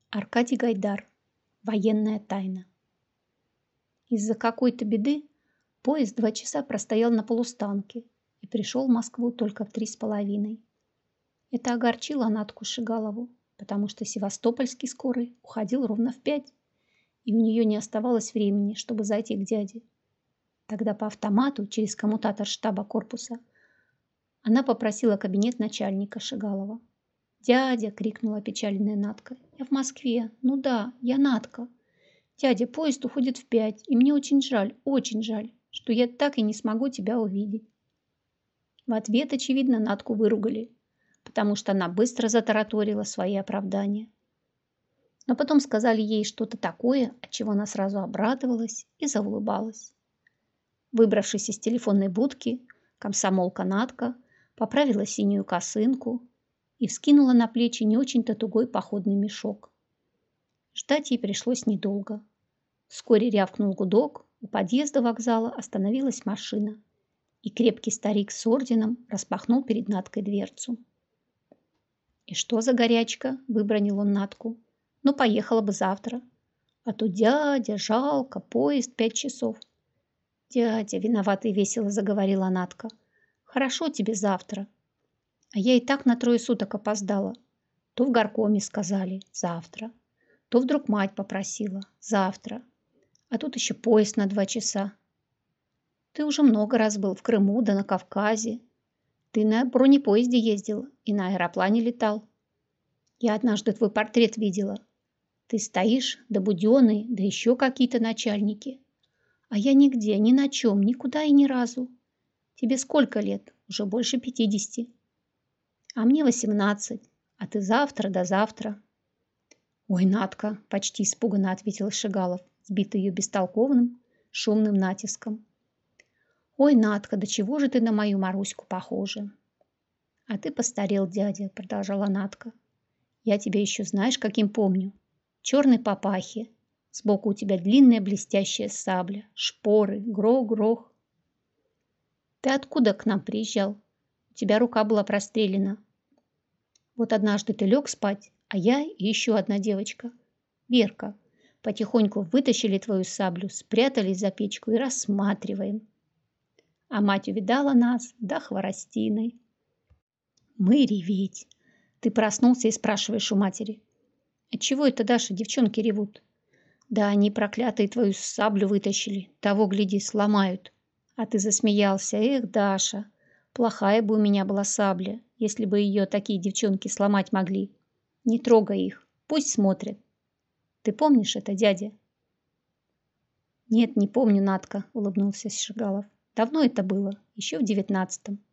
Аркадий Гайдар. Военная тайна. Из-за какой-то беды поезд 2 часа простоял на полустанке и пришел в Москву только в 3:30. Это огорчило Натку Шигалову, потому что севастопольский скорый уходил ровно в 5, и у нее не оставалось времени, чтобы зайти к дяде. Тогда по автомату через коммутатор штаба корпуса она попросила кабинет начальника Шигалова. «Дядя!» — крикнула опечаленная Натка. «Я в Москве. Ну да, я Натка. Дядя, поезд уходит в 5, и мне очень жаль, что я так и не смогу тебя увидеть». В ответ, очевидно, Натку выругали, потому что она быстро затараторила свои оправдания. Но потом сказали ей что-то такое, от чего она сразу обрадовалась и заулыбалась. Выбравшись из телефонной будки, комсомолка Натка поправила синюю косынку и вскинула на плечи не очень-то тугой походный мешок. Ждать ей пришлось недолго. Вскоре рявкнул гудок, у подъезда вокзала остановилась машина, и крепкий старик с орденом распахнул перед Наткой дверцу. «И что за горячка?» – выбронил он Натку. «Ну, поехала бы завтра. А то дядя, жалко, поезд 5 часов». «Дядя», – виновато и весело заговорила Натка, – «хорошо тебе завтра. А я и так на 3 суток опоздала. То в горкоме сказали завтра, то вдруг мать попросила завтра. А тут еще поезд на 2 часа. Ты уже много раз был в Крыму да на Кавказе. Ты на бронепоезде ездил и на аэроплане летал. Я однажды твой портрет видела. Ты стоишь, да Буденный, да еще какие-то начальники. А я нигде, ни на чем, никуда и ни разу. Тебе сколько лет? Уже больше 50. А мне 18, а ты завтра да завтра». «Ой, Натка!» – почти испуганно ответил Шигалов, сбитый ее бестолковым, шумным натиском. «Ой, Натка, да чего же ты на мою Маруську похожа?» «А ты постарел, дядя», – продолжала Натка. «Я тебя еще знаешь, каким помню. Черной папахе. Сбоку у тебя длинная блестящая сабля, шпоры, грох-грох. Ты откуда к нам приезжал? У тебя рука была прострелена. Вот однажды ты лег спать, а я и еще одна девочка, Верка, потихоньку вытащили твою саблю, спрятали за печку и рассматриваем. А мать увидала нас, да хворостиной. Мы реветь. Ты проснулся и спрашиваешь у матери: отчего это, Даша, девчонки ревут? Да они, проклятые, твою саблю вытащили, того, гляди, сломают. А ты засмеялся: эх, Даша, плохая бы у меня была сабля, если бы ее такие девчонки сломать могли. Не трогай их, пусть смотрят. Ты помнишь это, дядя?» «Нет, не помню, Натка», — улыбнулся Шигалов. «Давно это было, еще в 19-м.